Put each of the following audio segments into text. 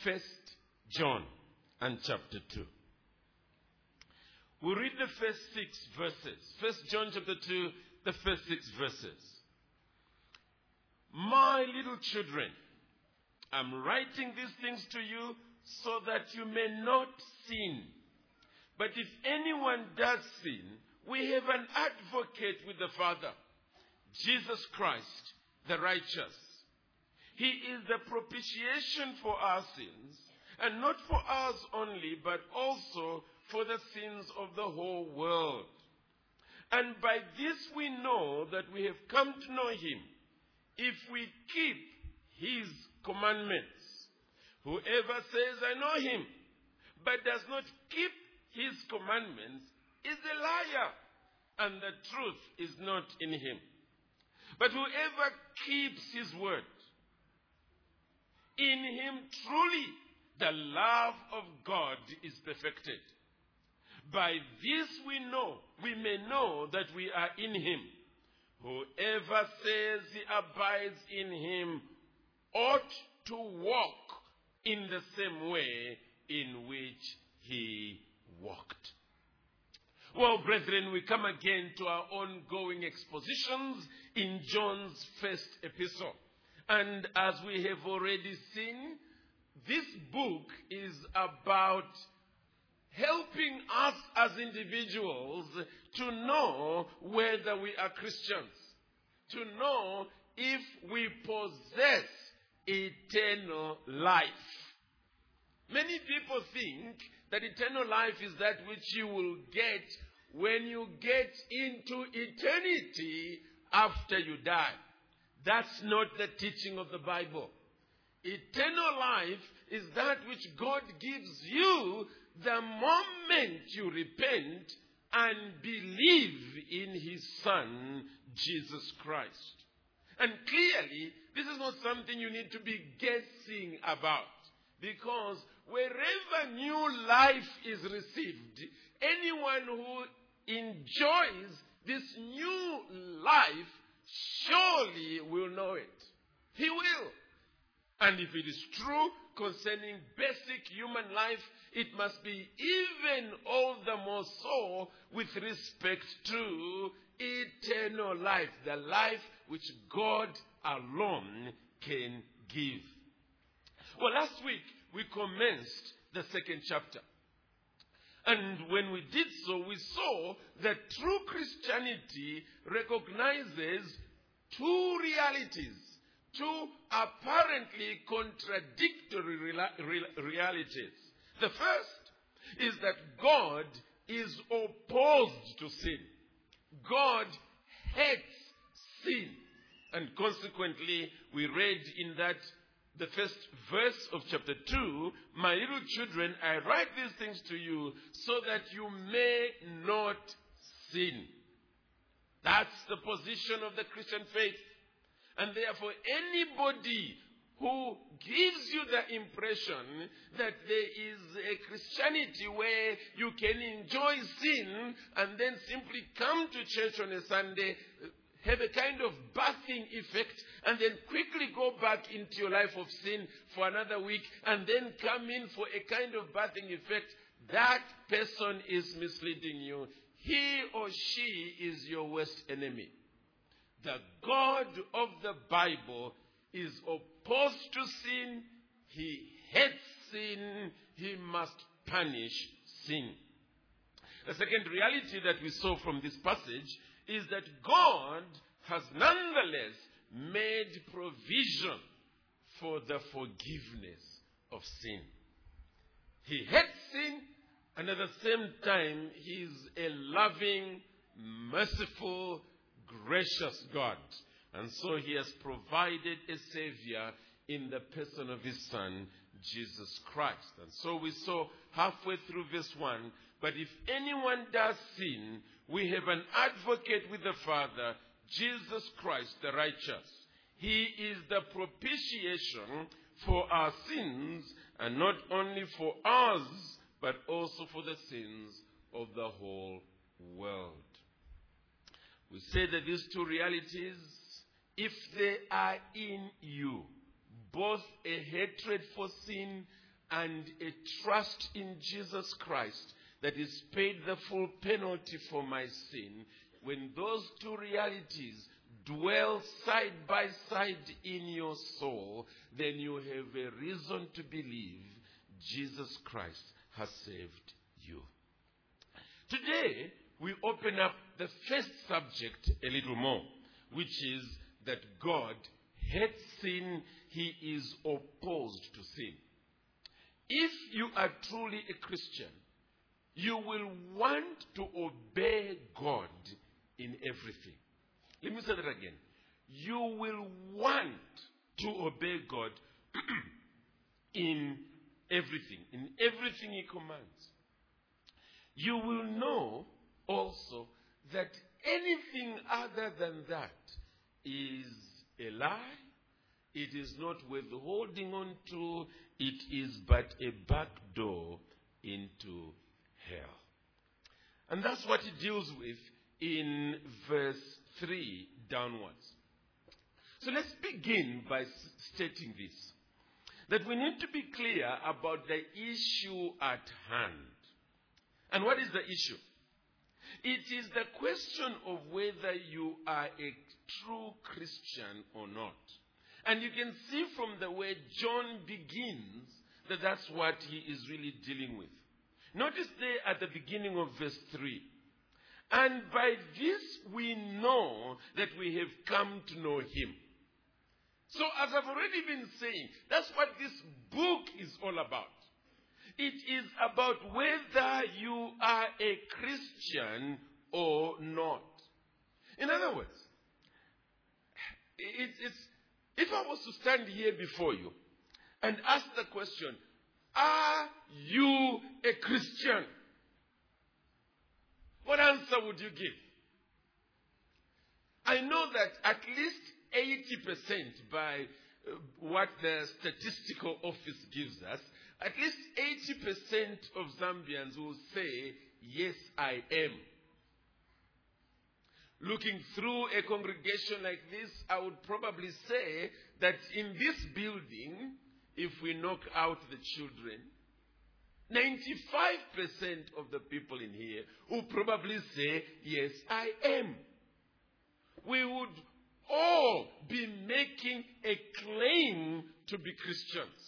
1 John and chapter 2. We'll read the first 6 verses. 1 John chapter 2, the first 6 verses. My little children, I'm writing these things to you so that you may not sin. But if anyone does sin, we have an advocate with the Father, Jesus Christ, the righteous. He is the propitiation for our sins, and not for ours only, but also for the sins of the whole world. And by this we know that we have come to know him, if we keep his commandments. Whoever says, I know him, but does not keep his commandments, is a liar, and the truth is not in him. But whoever keeps his word, in him truly the love of God is perfected. By this we may know that we are in him. Whoever says he abides in him ought to walk in the same way in which he walked. Well, brethren, we come again to our ongoing expositions in John's first epistle. And as we have already seen, this book is about helping us as individuals to know whether we are Christians, to know if we possess eternal life. Many people think that eternal life is that which you will get when you get into eternity after you die. That's not the teaching of the Bible. Eternal life is that which God gives you the moment you repent and believe in his Son, Jesus Christ. And clearly, this is not something you need to be guessing about. Because wherever new life is received, anyone who enjoys this new life surely will know it. He will. And if it is true concerning basic human life, it must be even all the more so with respect to eternal life, the life which God alone can give. Well, last week we commenced the second chapter. And when we did so, we saw that true Christianity recognizes two realities, two apparently contradictory realities. The first is that God is opposed to sin. God hates sin. And consequently, we read in that the first verse of chapter 2, my little children, I write these things to you so that you may not sin. That's the position of the Christian faith. And therefore, anybody who gives you the impression that there is a Christianity where you can enjoy sin and then simply come to church on a Sunday, have a kind of bathing effect, and then quickly go back into your life of sin for another week, and then come in for a kind of bathing effect, that person is misleading you. He or she is your worst enemy. The God of the Bible is opposed to sin. He hates sin. He must punish sin. The second reality that we saw from this passage is that God has nonetheless made provision for the forgiveness of sin. He hates sin, and at the same time, he is a loving, merciful, gracious God. And so he has provided a Savior in the person of his Son, Jesus Christ. And so we saw halfway through verse 1, but if anyone does sin, we have an advocate with the Father, Jesus Christ the righteous. He is the propitiation for our sins, and not only for ours, but also for the sins of the whole world. We say that these two realities, if they are in you, both a hatred for sin and a trust in Jesus Christ that is paid the full penalty for my sin, when those two realities dwell side by side in your soul, then you have a reason to believe Jesus Christ has saved you. Today, we open up the first subject a little more, which is that God hates sin. He is opposed to sin. If you are truly a Christian, you will want to obey God in everything. Let me say that again. You will want to obey God in everything He commands. You will know also that anything other than that is a lie. It is not worth holding on to. It is but a back door into hell. And that's what he deals with in verse 3 downwards. So let's begin by stating this, that we need to be clear about the issue at hand. And what is the issue? It is the question of whether you are a true Christian or not. And you can see from the way John begins that that's what he is really dealing with. Notice there at the beginning of verse 3. And by this we know that we have come to know him. So as I've already been saying, that's what this book is all about. It is about whether you are a Christian or not. In other words, if I was to stand here before you and ask the question, are you a Christian? What answer would you give? I know that at least 80% by what the statistical office gives us, at least 80% of Zambians will say, yes, I am. Looking through a congregation like this, I would probably say that in this building, if we knock out the children, 95% of the people in here will probably say, yes, I am. We would all be making a claim to be Christians.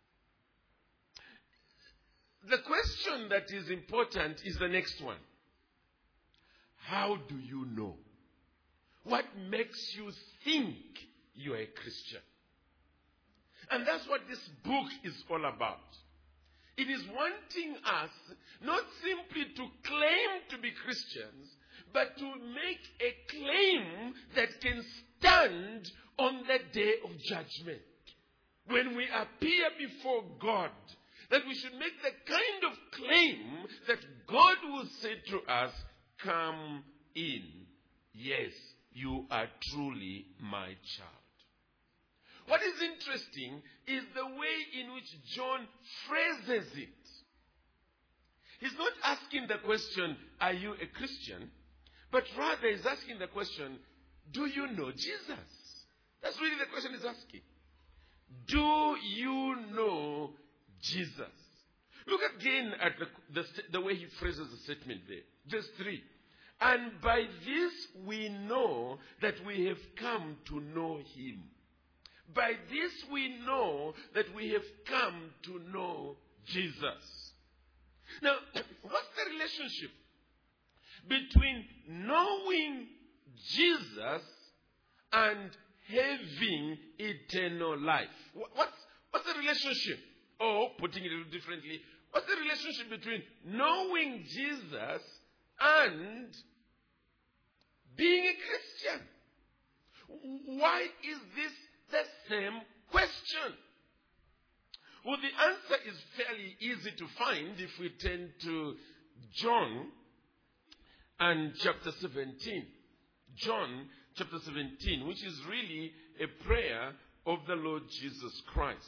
The question that is important is the next one. How do you know? What makes you think you are a Christian? And that's what this book is all about. It is wanting us not simply to claim to be Christians, but to make a claim that can stand on the day of judgment. When we appear before God, that we should make the kind of claim that God will say to us, come in. Yes, you are truly my child. What is interesting is the way in which John phrases it. He's not asking the question, are you a Christian? But rather he's asking the question, do you know Jesus? That's really the question he's asking. Do you know Jesus? Look again at the way he phrases the statement there. Verse 3. And by this we know that we have come to know him. By this we know that we have come to know Jesus. Now, what's the relationship between knowing Jesus and having eternal life? What's the relationship? Or, putting it a little differently, what's the relationship between knowing Jesus and being a Christian? Why is this the same question? Well, the answer is fairly easy to find if we turn to John and chapter 17. John chapter 17, which is really a prayer of the Lord Jesus Christ.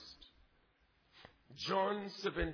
John 17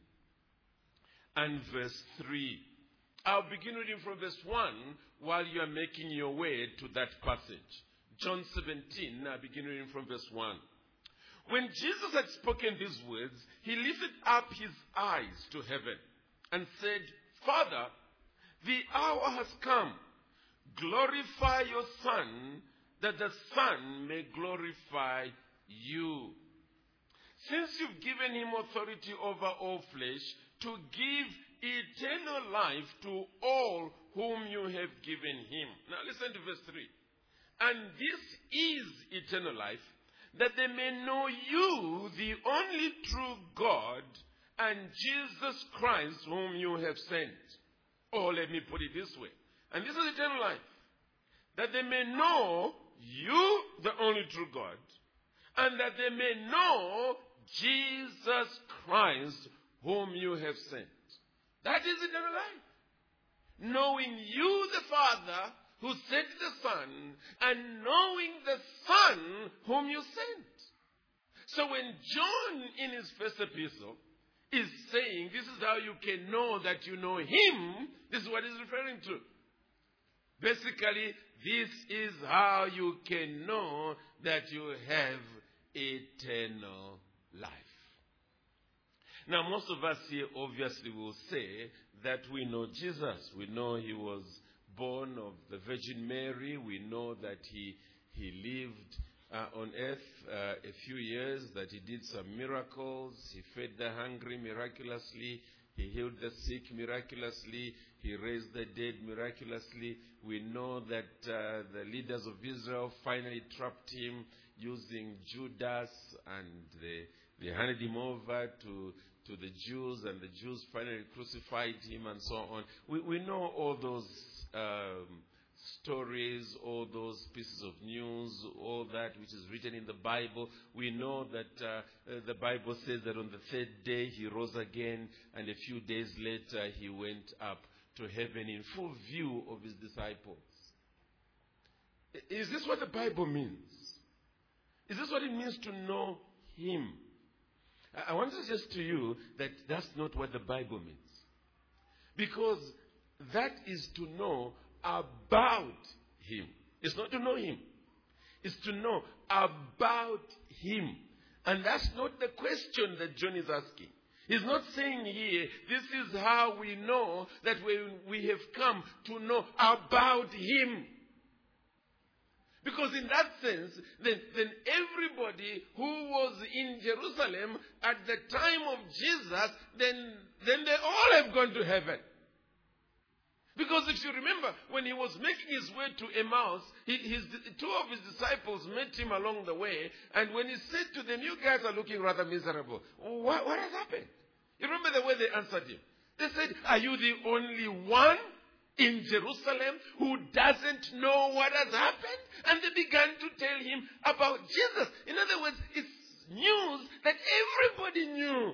and verse 3. I'll begin reading from verse 1 while you are making your way to that passage. John 17, I begin reading from verse 1. When Jesus had spoken these words, he lifted up his eyes to heaven and said, Father, the hour has come. Glorify your Son, that the Son may glorify you. Since you've given him authority over all flesh, to give eternal life to all whom you have given him. Now listen to verse 3. And this is eternal life, that they may know you, the only true God, and Jesus Christ, whom you have sent. Or let me put it this way. And this is eternal life, that they may know you, the only true God, and that they may know Jesus Christ, whom you have sent. That is eternal life. Knowing you, the Father, who sent the Son, and knowing the Son, whom you sent. So when John, in his first epistle, is saying, this is how you can know that you know him, this is what he's referring to. Basically, this is how you can know that you have eternal life. Now, most of us here obviously will say that we know Jesus. We know he was born of the Virgin Mary. We know that he lived on earth a few years, that he did some miracles. He fed the hungry miraculously. He healed the sick miraculously. He raised the dead miraculously. We know that the leaders of Israel finally trapped him using Judas, and they handed him over to the Jews, and the Jews finally crucified him, and so on. We know all those stories, all those pieces of news, all that which is written in the Bible. We know that the Bible says that on the third day he rose again, and a few days later he went up to heaven in full view of his disciples. Is this what the Bible means? Is this what it means to know him? I want to suggest to you that that's not what the Bible means. Because that is to know about him. It's not to know him. It's to know about him. And that's not the question that John is asking. He's not saying here, this is how we know that we have come to know about him. Because in that sense, then everybody who was in Jerusalem at the time of Jesus, then they all have gone to heaven. Because if you remember, when he was making his way to Emmaus, two of his disciples met him along the way, and when he said to them, you guys are looking rather miserable. What has happened? You remember the way they answered him? They said, are you the only one in Jerusalem who doesn't know what has happened? And they began to tell him about Jesus. In other words, it's news that everybody knew.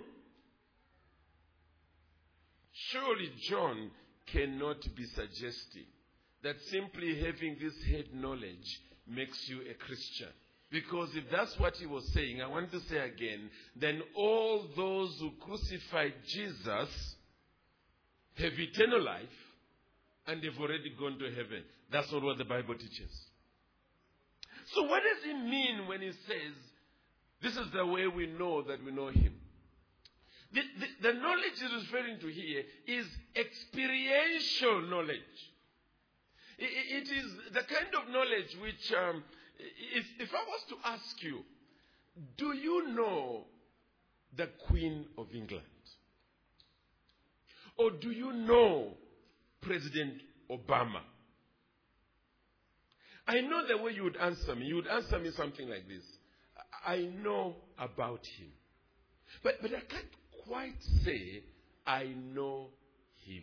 Surely John cannot be suggesting that simply having this head knowledge makes you a Christian. Because if that's what he was saying, I want to say again, then all those who crucified Jesus have eternal life, and they've already gone to heaven. That's not what the Bible teaches. So what does he mean when he says, this is the way we know that we know him? The knowledge he's referring to here is experiential knowledge. It is the kind of knowledge which, if I was to ask you, do you know the Queen of England? Or do you know President Obama? I know the way you would answer me. You would answer me something like this. I know about him. But I can't quite say I know him.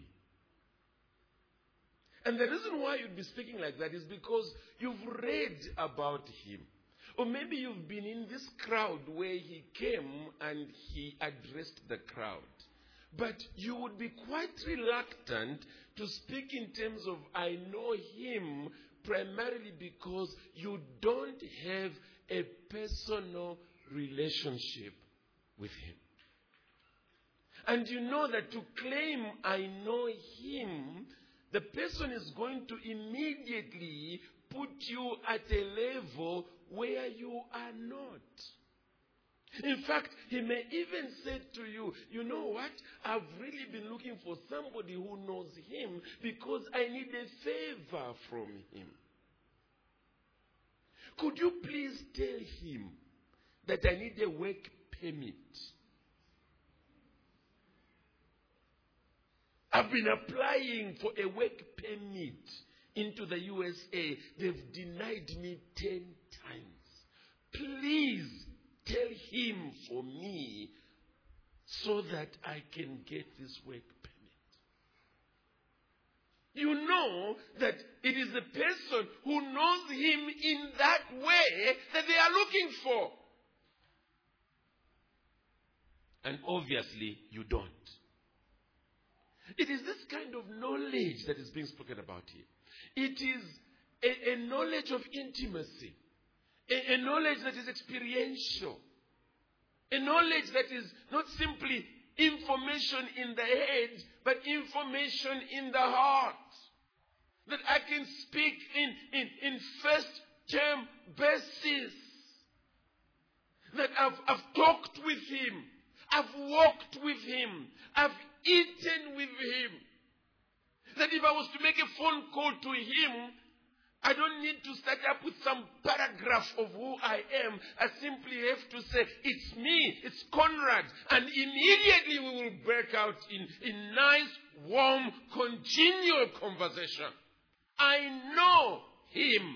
And the reason why you'd be speaking like that is because you've read about him. Or maybe you've been in this crowd where he came and he addressed the crowd. But you would be quite reluctant to speak in terms of I know him, primarily because you don't have a personal relationship with him. And you know that to claim I know him, the person is going to immediately put you at a level where you are not. In fact, he may even say to you, you know what? I've really been looking for somebody who knows him because I need a favor from him. Could you please tell him that I need a work permit? I've been applying for a work permit into the USA. They've denied me 10 times. Please tell him for me so that I can get this work permit. You know that it is the person who knows him in that way that they are looking for. And obviously, you don't. It is this kind of knowledge that is being spoken about here. It is a knowledge of intimacy. A knowledge that is experiential. A knowledge that is not simply information in the head, but information in the heart. That I can speak in first term basis. That I've talked with him. I've walked with him. I've eaten with him. That if I was to make a phone call to him, I don't need to start up with some paragraph of who I am. I simply have to say, it's me, it's Conrad. And immediately we will break out in nice, warm, congenial conversation. I know him.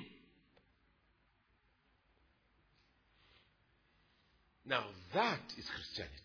Now that is Christianity.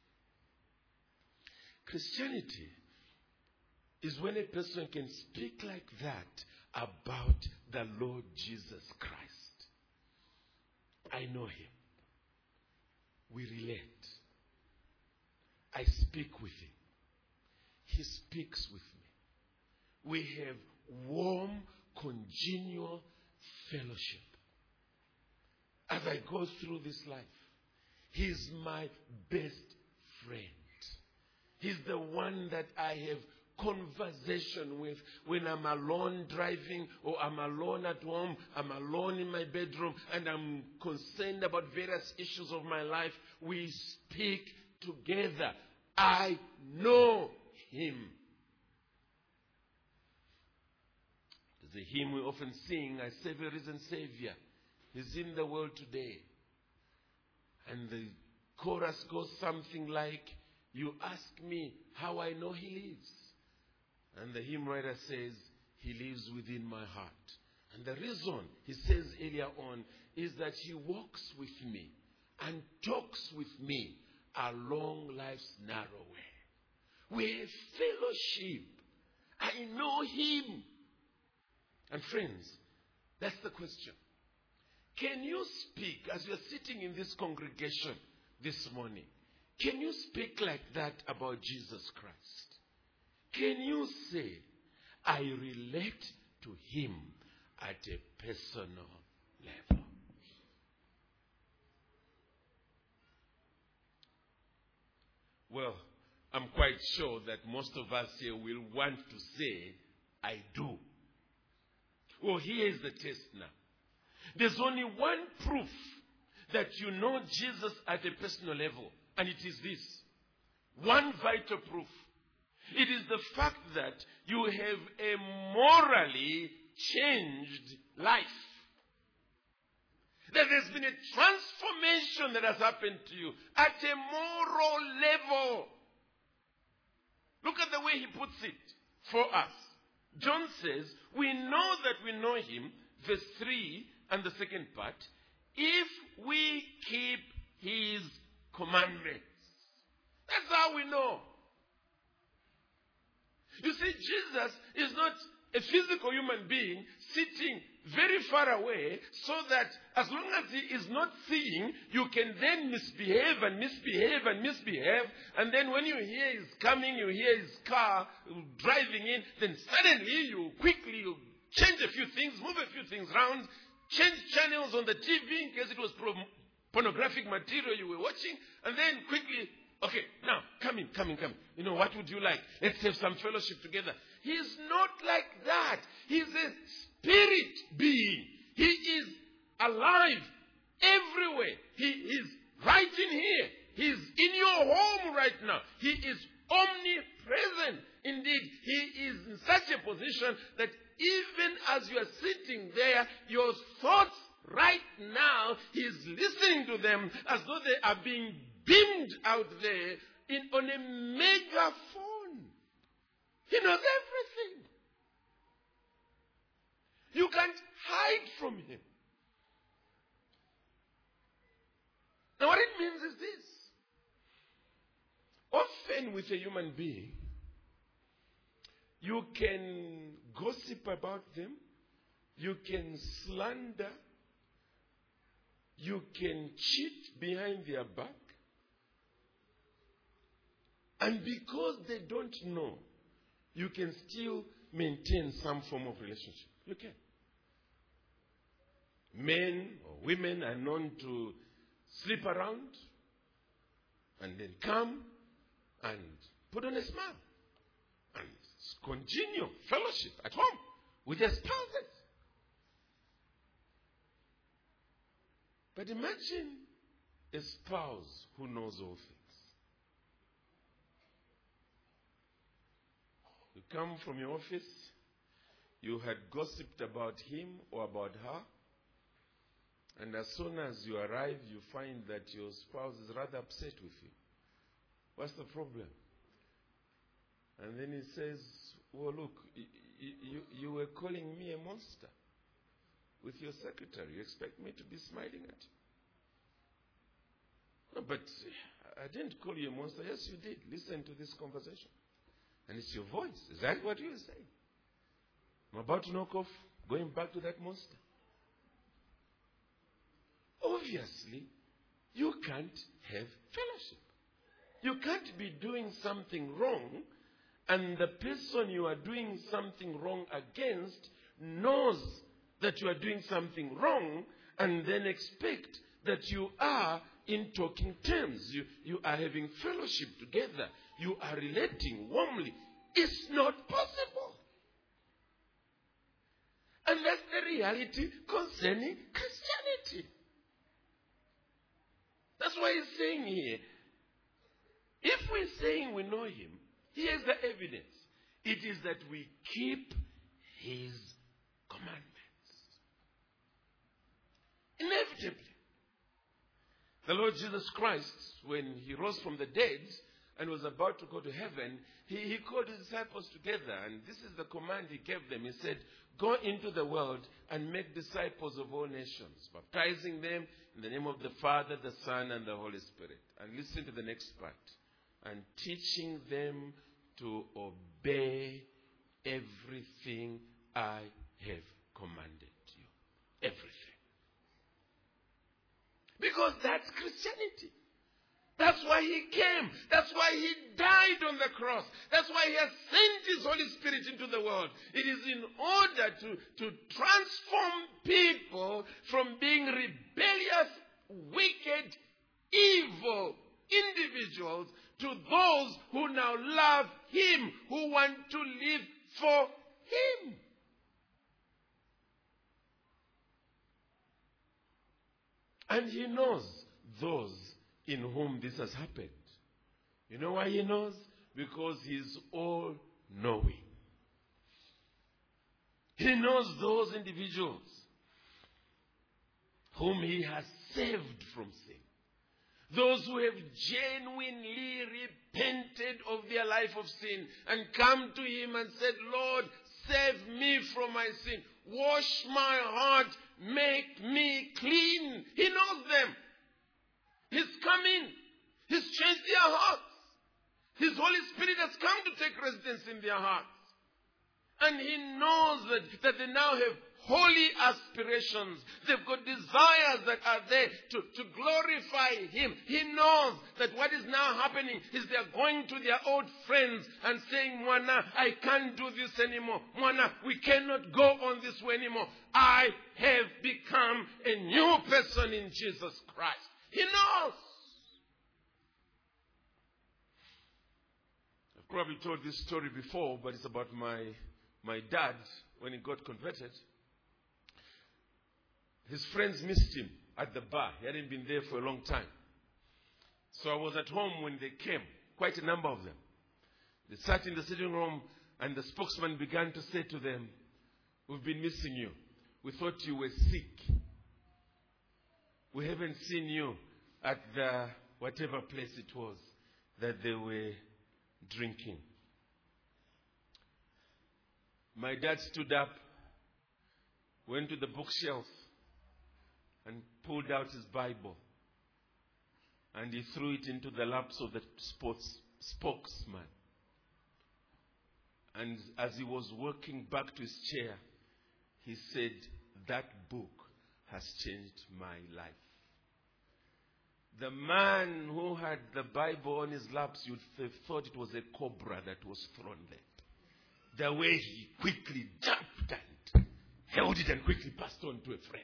Christianity is when a person can speak like that about the Lord Jesus Christ. I know him. We relate. I speak with him. He speaks with me. We have warm, congenial fellowship. As I go through this life, he's my best friend. He's the one that I have conversation with when I'm alone driving or I'm alone at home, I'm alone in my bedroom and I'm concerned about various issues of my life. We speak together. I know him. There's a hymn we often sing, I serve a risen Savior. He's in the world today. And the chorus goes something like, you ask me how I know he lives. And the hymn writer says, he lives within my heart. And the reason, he says earlier on, is that he walks with me and talks with me along life's narrow way. We have fellowship. I know him. And friends, that's the question. Can you speak, as you're sitting in this congregation this morning, can you speak like that about Jesus Christ? Can you say, I relate to him at a personal level? Well, I'm quite sure that most of us here will want to say, I do. Well, here's the test now. There's only one proof that you know Jesus at a personal level, and it is this. One vital proof. It is the fact that you have a morally changed life. That there's been a transformation that has happened to you at a moral level. Look at the way he puts it for us. John says, we know that we know him, verse 3 and the second part, if we keep his commandments. That's how we know. You see, Jesus is not a physical human being sitting very far away so that as long as he is not seeing, you can then misbehave and misbehave and misbehave. And then when you hear he's coming, you hear his car driving in, then suddenly you quickly change a few things, move a few things around, change channels on the TV in case it was pornographic material you were watching, and then quickly, okay, now, come in. You know, what would you like? Let's have some fellowship together. He's not like that. He's a spirit being. He is alive everywhere. He is right in here. He's in your home right now. He is omnipresent. Indeed, he is in such a position that even as you are sitting there, your thoughts right now, he's listening to them as though they are being beamed out there on a megaphone. He knows everything. You can't hide from him. Now what it means is this. Often with a human being, you can gossip about them, you can slander, you can cheat behind their back, and because they don't know, you can still maintain some form of relationship. You can. Men or women are known to sleep around and then come and put on a smile and continue fellowship at home with their spouses. But imagine a spouse who knows all things. You come from your office, you had gossiped about him or about her, and as soon as you arrive, you find that your spouse is rather upset with you. What's the problem? And then he says, well, look, you were calling me a monster with your secretary. You expect me to be smiling at you? No, but I didn't call you a monster. Yes, you did. Listen to this conversation. And it's your voice. Is that what you were saying? I'm about to knock off, going back to that monster. Obviously, you can't have fellowship. You can't be doing something wrong, and the person you are doing something wrong against knows that you are doing something wrong, and then expect that you are in talking terms. You are having fellowship together. You are relating warmly. It's not possible. And that's the reality concerning Christianity. That's why he's saying here, if we're saying we know him, here's the evidence. It is that we keep his commandments. Inevitably. The Lord Jesus Christ, when he rose from the dead and was about to go to heaven, he called his disciples together, and this is the command he gave them. He said, go into the world and make disciples of all nations, baptizing them in the name of the Father, the Son, and the Holy Spirit. And listen to the next part. And teaching them to obey everything I have commanded you. Everything. Because that's Christianity. That's why he came. That's why he died on the cross. That's why he has sent his Holy Spirit into the world. It is in order to transform people from being rebellious, wicked, evil individuals to those who now love him, who want to live for him. And he knows those in whom this has happened. You know why he knows? Because he is all-knowing. He knows those individuals whom he has saved from sin. Those who have genuinely repented of their life of sin and come to him and said, Lord, save me from my sin. Wash my heart. Make me clean. He knows them. He's come in. He's changed their hearts. His Holy Spirit has come to take residence in their hearts. And he knows that they now have holy aspirations. They've got desires that are there to glorify him. He knows that what is now happening is they're going to their old friends and saying, Mwana, I can't do this anymore. Mwana, we cannot go on this way anymore. I have become a new person in Jesus Christ. He knows. I've probably told this story before, but it's about my dad when he got converted. His friends missed him at the bar. He hadn't been there for a long time. So I was at home when they came, quite a number of them. They sat in the sitting room and the spokesman began to say to them, "We've been missing you. We thought you were sick. We haven't seen you at the whatever place it was that they were drinking." My dad stood up, went to the bookshelf and pulled out his Bible. And he threw it into the laps of the spokesman. And as he was walking back to his chair, he said, "That book has changed my life." The man who had the Bible on his laps, you'd have thought it was a cobra that was thrown there. The way he quickly jumped and held it and quickly passed on to a friend.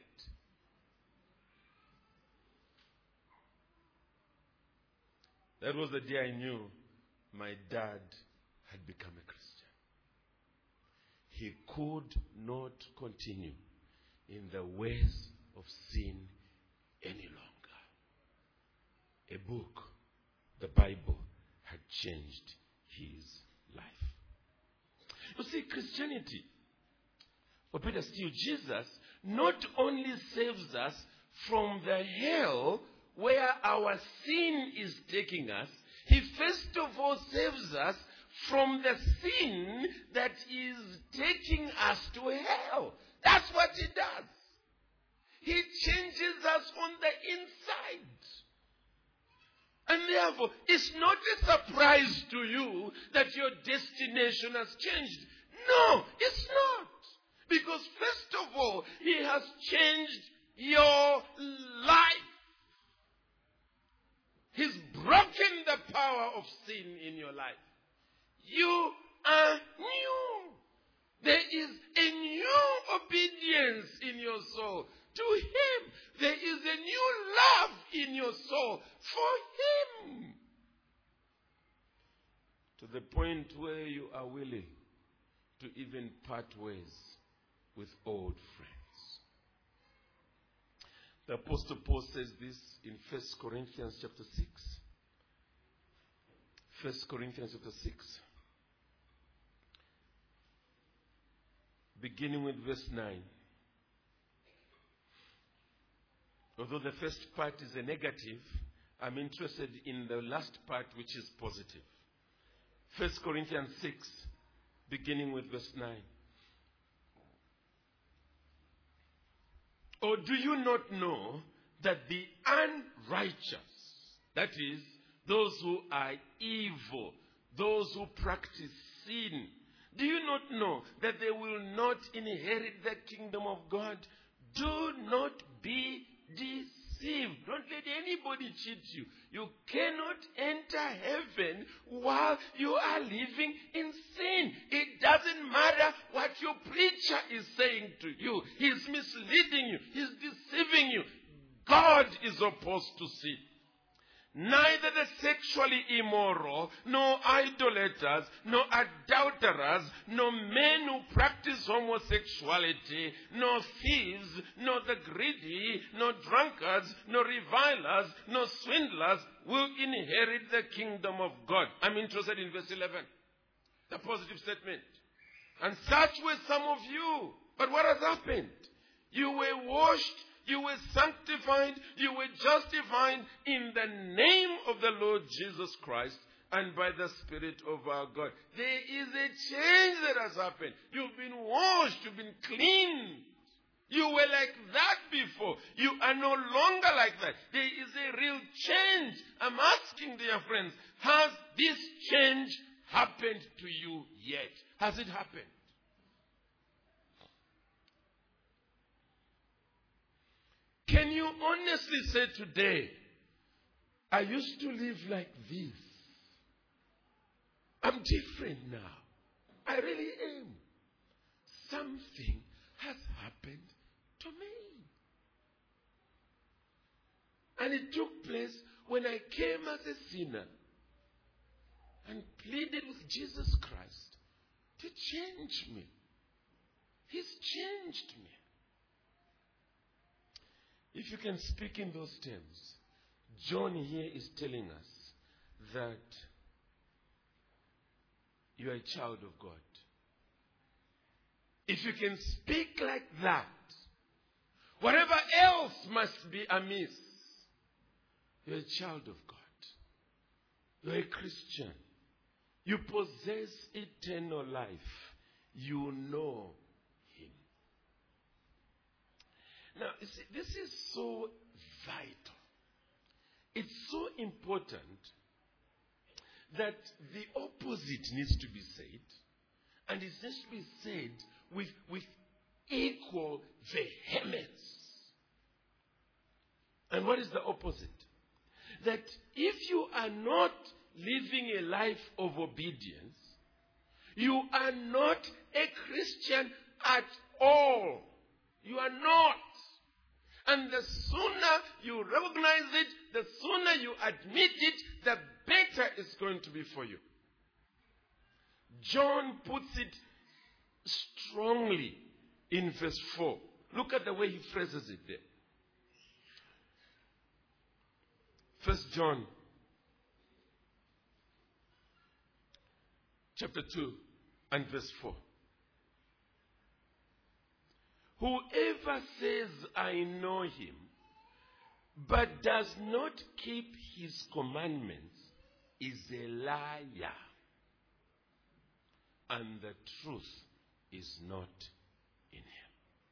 That was the day I knew my dad had become a Christian. He could not continue in the ways of sin any longer. A book, the Bible, had changed his life. You see, Christianity, or better still, Jesus, not only saves us from the hell where our sin is taking us, he first of all saves us from the sin that is taking us to hell. That's what he does. He changes us on the inside. And therefore, it's not a surprise to you that your destination has changed. No, it's not. Because first of all, he has changed your life. He's broken the power of sin in your life. You are new. There is a new obedience in your soul to him. There is a new love in your soul for him. To the point where you are willing to even part ways with old friends. The Apostle Paul says this in 1 Corinthians chapter 6. 1 Corinthians chapter 6. Beginning with verse 9. Although the first part is a negative, I'm interested in the last part, which is positive. 1 Corinthians 6, beginning with verse 9. Or do you not know that the unrighteous, that is, those who are evil, those who practice sin, do you not know that they will not inherit the kingdom of God? Do not be deceived. Don't let anybody cheat you. You cannot enter heaven while you are living in sin. It doesn't matter what your preacher is saying to you. He's misleading you. He's deceiving you. God is opposed to sin. Neither the sexually immoral, nor idolaters, nor adulterers, nor men who practice homosexuality, nor thieves, nor the greedy, nor drunkards, nor revilers, nor swindlers will inherit the kingdom of God. I'm interested in verse 11. The positive statement. And such were some of you. But what has happened? You were washed, you were sanctified, you were justified in the name of the Lord Jesus Christ and by the Spirit of our God. There is a change that has happened. You've been washed, you've been cleaned. You were like that before. You are no longer like that. There is a real change. I'm asking, dear friends, has this change happened to you yet? Has it happened? Can you honestly say today, I used to live like this. I'm different now. I really am. Something has happened to me. And it took place when I came as a sinner and pleaded with Jesus Christ to change me. He's changed me. If you can speak in those terms, John here is telling us that you are a child of God. If you can speak like that, whatever else must be amiss, you're a child of God. You're a Christian. You possess eternal life. You know Him. Now, you see, this is so vital. It's so important that the opposite needs to be said, and it needs to be said with equal vehemence. And what is the opposite? That if you are not living a life of obedience, you are not a Christian at all. You are not. And the sooner you recognize it, the sooner you admit it, the better it's going to be for you. John puts it strongly in verse 4. Look at the way he phrases it there. 1 John chapter 2 and verse 4. Whoever says, I know him, but does not keep his commandments is a liar. And the truth is not in him.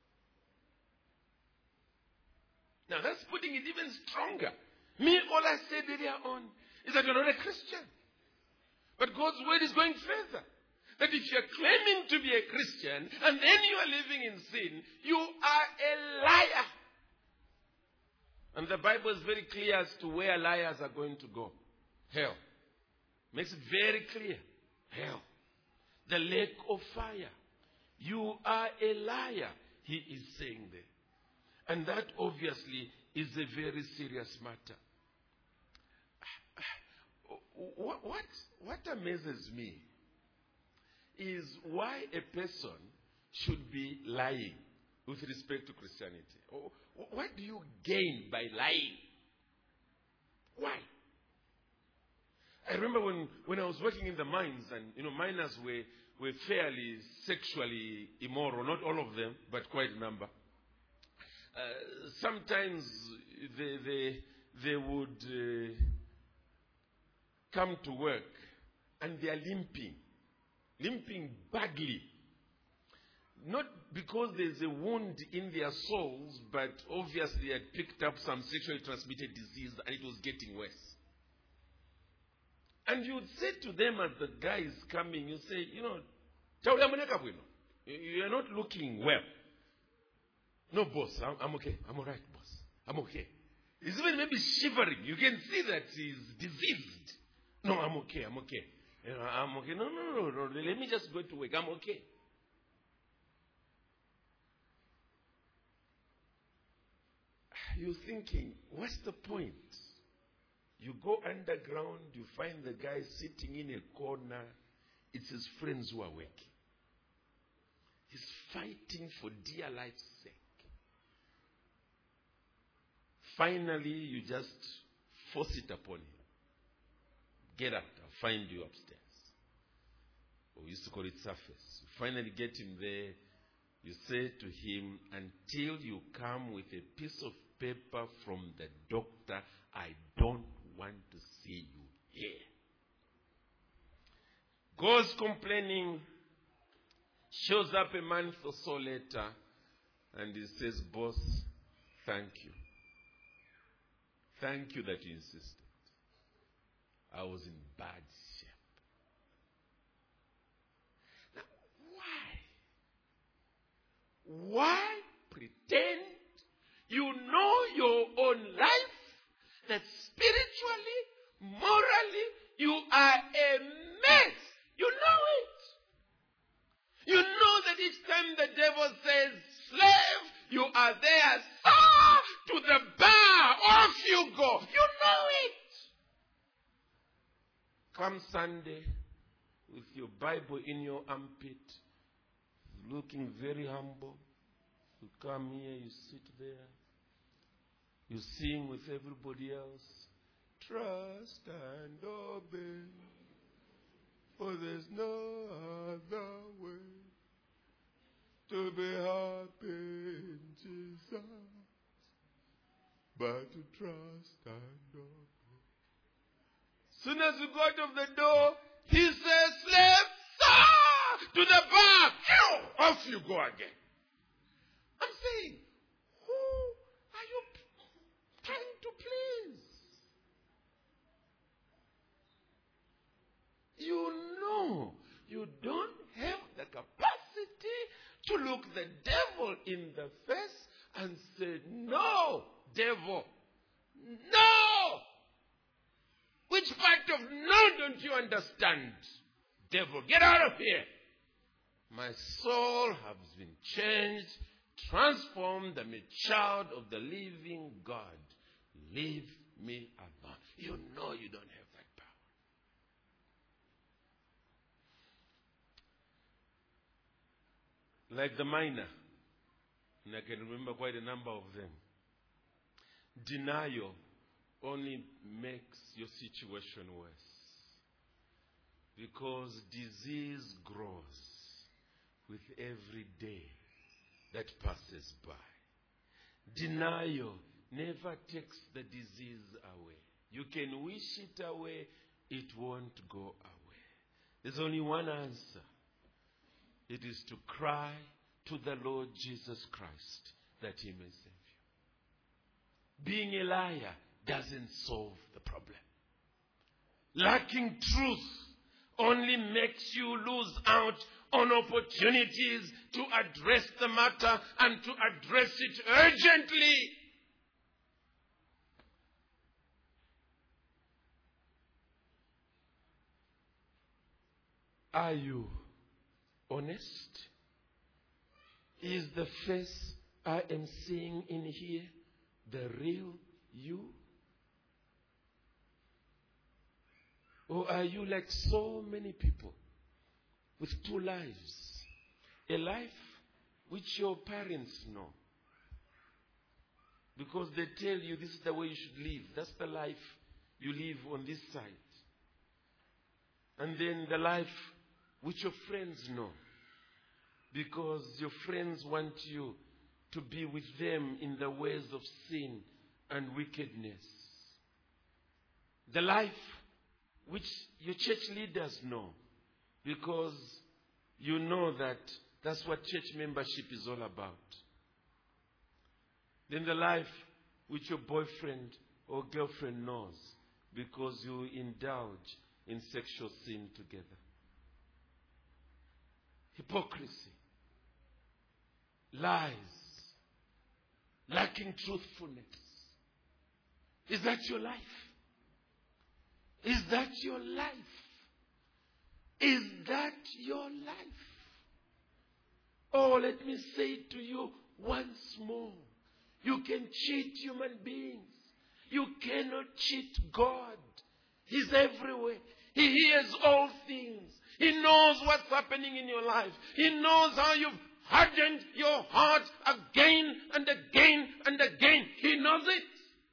Now that's putting it even stronger. All I said earlier on is that you're not a Christian. But God's word is going further. That if you're claiming to be a Christian and then you are living in sin, you are a liar. And the Bible is very clear as to where liars are going to go. Hell. Makes it very clear. Hell. The lake of fire. You are a liar, he is saying there. And that obviously is a very serious matter. What amazes me is why a person should be lying with respect to Christianity. What do you gain by lying? Why? I remember when I was working in the mines, and miners were fairly sexually immoral. Not all of them, but quite a number. Sometimes they would come to work and they are limping badly. Not because there's a wound in their souls, but obviously they had picked up some sexually transmitted disease and it was getting worse. And you would say to them as the guy is coming, you say, you're not looking well. No, boss, I'm okay. I'm all right, boss. I'm okay. He's even maybe shivering. You can see that he's diseased. No, I'm okay. I'm okay. I'm okay. No. Let me just go to work. I'm okay. You're thinking, what's the point? You go underground, you find the guy sitting in a corner. It's his friends who are working. He's fighting for dear life's sake. Finally, you just force it upon him. Get up, I'll find you upstairs. We used to call it surface. You finally get him there. You say to him, until you come with a piece of paper from the doctor, I don't want to see you here. Goes complaining, shows up a month or so later, and he says, boss, thank you. Thank you that you insisted. I was in bad shape. Now, why? Why pretend you know your own life, that spiritually, morally, you are a mess? You know it. You know that each time the devil says, slave, you are there, sir, to the bar, off you go. You know it. Come Sunday, with your Bible in your armpit, looking very humble. You come here, you sit there. You sing with everybody else. trust and obey, for there's no other way to be happy in Jesus but to trust and obey. Soon as you go out of the door, he says, slave, to the back. Off you go again. I'm saying, who are you trying to please? You know you don't have the capacity to look the devil in the face and say, no, devil, no. Which part of no don't you understand? Devil, get out of here. My soul has been changed, transformed. I'm a child of the living God. Leave me alone. You know you don't have that power. Like the miner, and I can remember quite a number of them. Denial only makes your situation worse. Because disease grows with every day that passes by. Denial never takes the disease away. You can wish it away, it won't go away. There's only one answer. It is to cry to the Lord Jesus Christ that he may save you. Being a liar doesn't solve the problem. Lacking truth only makes you lose out on opportunities to address the matter and to address it urgently. Are you honest? Is the face I am seeing in here the real you? Or are you like so many people with two lives? A life which your parents know. Because they tell you this is the way you should live. That's the life you live on this side. And then the life which your friends know. Because your friends want you to be with them in the ways of sin and wickedness. The life which your church leaders know, because you know that that's what church membership is all about. Then the life which your boyfriend or girlfriend knows, because you indulge in sexual sin together. Hypocrisy, lies, lacking truthfulness. Is that your life? Is that your life? Is that your life? Oh, let me say to you once more. You can cheat human beings. You cannot cheat God. He's everywhere. He hears all things. He knows what's happening in your life. He knows how you've hardened your heart again and again and again. He knows it.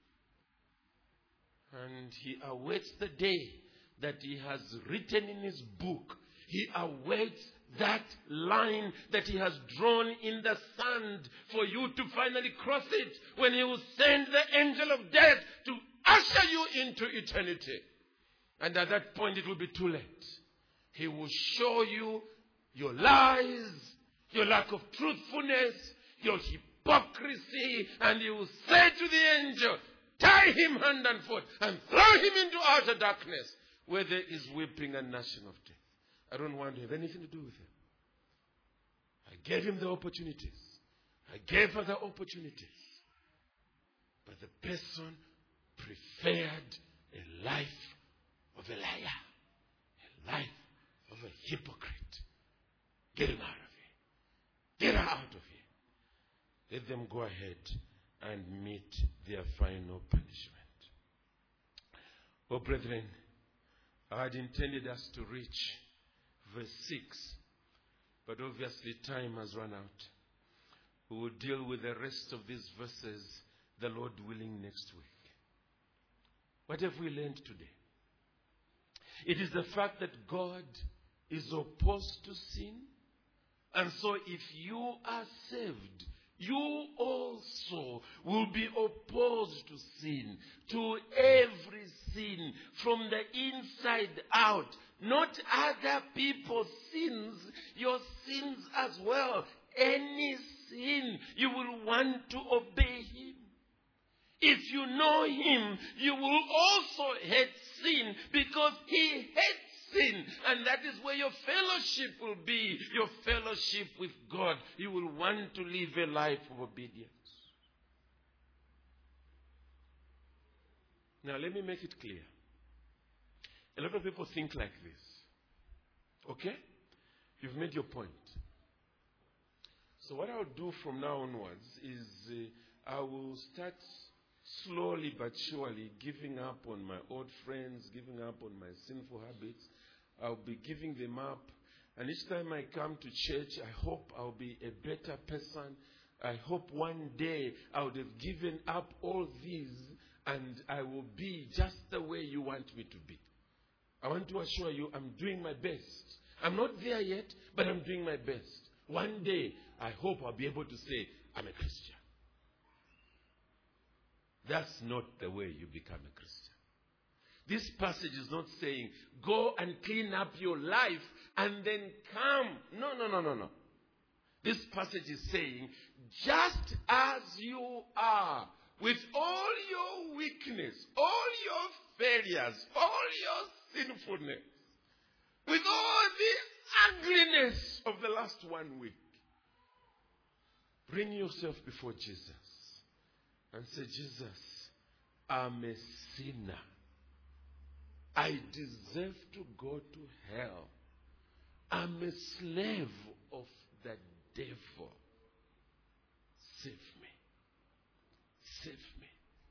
And he awaits the day that he has written in his book. He awaits that line that he has drawn in the sand for you to finally cross it, when he will send the angel of death to usher you into eternity. And at that point it will be too late. He will show you your lies, your lack of truthfulness, your hypocrisy, and he will say to the angel, tie him hand and foot and throw him into outer darkness where there is weeping and gnashing of teeth. I don't want to have anything to do with him. I gave him the opportunities. I gave her the opportunities. But the person preferred a life of a liar, a life of a hypocrite. Get him out of here. Get her out of here. Let them go ahead and meet their final punishment. Oh, brethren, I had intended us to reach verse 6, but obviously time has run out. We will deal with the rest of these verses, the Lord willing, next week. What have we learned today? It is the fact that God is opposed to sin. And so if you are saved, you also will be opposed to sin, to every sin, from the inside out. Not other people's sins, your sins as well. Any sin, you will want to obey Him. If you know Him, you will also hate sin because He hates sin. And that is where your fellowship will be, your fellowship with God. You will want to live a life of obedience. Now let me make it clear. A lot of people think like this. Okay? You've made your point. So what I'll do from now onwards is I will start slowly but surely giving up on my old friends, giving up on my sinful habits. I'll be giving them up. And each time I come to church, I hope I'll be a better person. I hope one day I would have given up all these and I will be just the way you want me to be. I want to assure you I'm doing my best. I'm not there yet, but I'm doing my best. One day, I hope I'll be able to say, I'm a Christian. That's not the way you become a Christian. This passage is not saying, go and clean up your life and then come. No. This passage is saying, just as you are, with all your weakness, all your failures, all your sinfulness, with all the ugliness of the last 1 week, bring yourself before Jesus and say, Jesus, I'm a sinner. I deserve to go to hell. I'm a slave of the devil. Save me. Save me.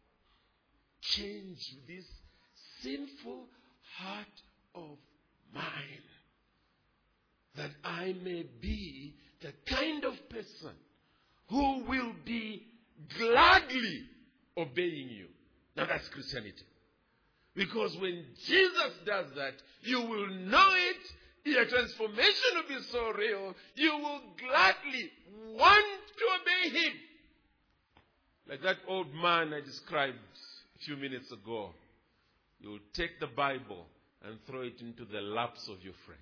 Change this sinful heart of mine, that I may be the kind of person who will be gladly obeying you. Now that's Christianity. Because when Jesus does that, you will know it. Your transformation will be so real. You will gladly want to obey Him. Like that old man I described a few minutes ago. You will take the Bible and throw it into the laps of your friends.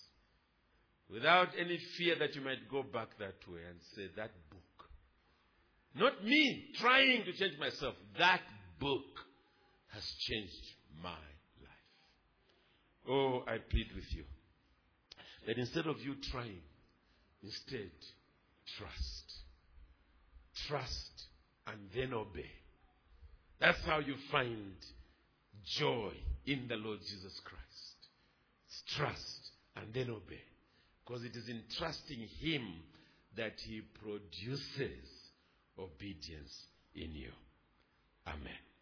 Without any fear that you might go back that way and say, that book. Not me trying to change myself. That book has changed my life. Oh, I plead with you that instead of you trying, instead, trust. Trust and then obey. That's how you find joy in the Lord Jesus Christ. It's trust and then obey. Because it is in trusting Him that He produces obedience in you. Amen.